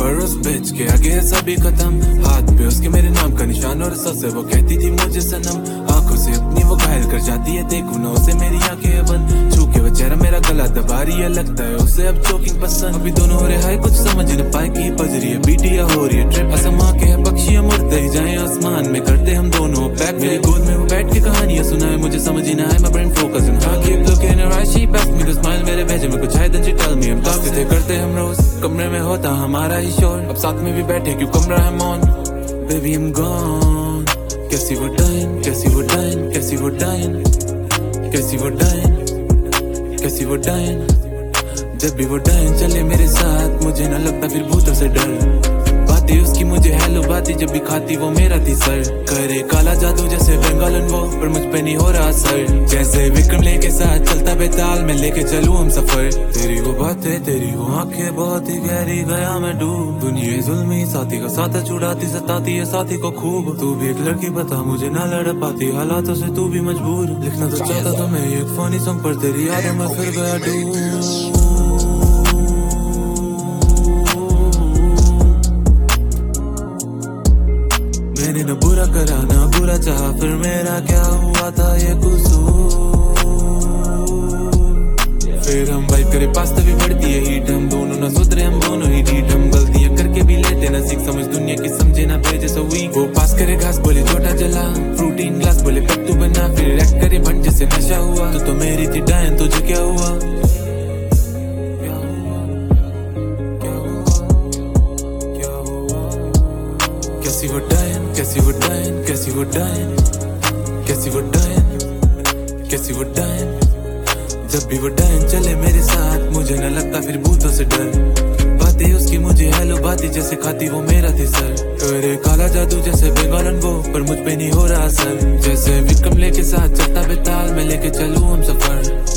पर उस बिच के आगे सभी खत्म। हाथ पे उसके मेरे नाम का निशान और सस वो कहती थी मुझे सनम। आंखों से अपनी वो घायल कर जाती है, देखूं ना उसे मेरी आंखें बंद। छू के वो चेहरा मेरा गला दबा रही है, लगता है उसे अब चोकिंग पसंद। अभी दोनों हो रहे हाय, कुछ समझ न पाए कि बज रही है बीट या हो रही है ट्रिप। असमा के है पक्षी मुड़ते ही जाए आसमान में, करते हम दोनों पैक। मेरे गोद में वो बैठ के कहानियां सुनाए, मुझे समझ ही ना आए, मैं brain focus on her. Keep looking at her, she passed me the smile, मेरे भेजे में कुछ है then she tell me हम talk थे करते हम रोज। कमरे में होता हमारा ही शोर, अब साथ में भी बैठे क्यों कमरा है मौन। Baby I'm gone, कैसी वो डाइन, कैसी वो डाइन, कैसी वो डाइन, कैसी वो डाइन, कैसी वो डाइन। जब भी वो डाइन चले मेरे साथ, मुझे ना लगता फिर भूतों से डर। बातें उसकी मुझे हेलो बातें, जब भी खाती वो मेरा थी सर। करे काला जादू जैसे बंगालन वो, पर मुझ पे नहीं हो रहा असर। जैसे विक्रम लेके साथ चलता बेताल, मैं लेके चलूं हम सफर। तेरी वो बातें, तेरी वो आंखें बहुत ही गहरी गया मैं डूब। दुनिया जुल्मी साथी का साथ छुड़ाती, सताती है साथी को खूब। तू भी एक लड़की बता मुझे ना लड़ पाती, हालातों से तू भी मजबूर। लिखना तो चाहता था मैं एक फनी सॉन्ग, पर तेरी यादों में फिर गया डूब। मैंने न बुरा करा ना बुरा चाहा, फिर मेरा क्या हुआ था ये कसूर। फिर हम वाइब करे पास तभी बढ़ती है हीट, हम दोनों ना सुधरे हम दोनों ही ढीठ। हम गलतियां करके भी लेते ना सीख, समझ दुनिया की समझे ना भेजे सो वीक। वो पास करे घास बोले छोटा जला, फ्रूटीन ग्लास बोले कब तू बना, फिर एक्ट करे भंड जैसे नशा हुआ। तो मेरी थी डायन, तुझे क्या हुआ? कैसी वो डायन, कैसी वो डायन, कैसी वो डायन, कैसी वो डायन, कैसी वो डायन। जब भी वो डायन चले मेरे साथ, मुझे न लगता फिर भूतों से डर। बातें उसकी मुझे हेलो बातें, जैसे खाती वो मेरा थी सर। करे काला जादू जैसे बंगालन वो, पर मुझ पे नहीं हो रहा असर। जैसे विक्रम लेके साथ चलता बेताल, मैं लेके चलूं हम सफर।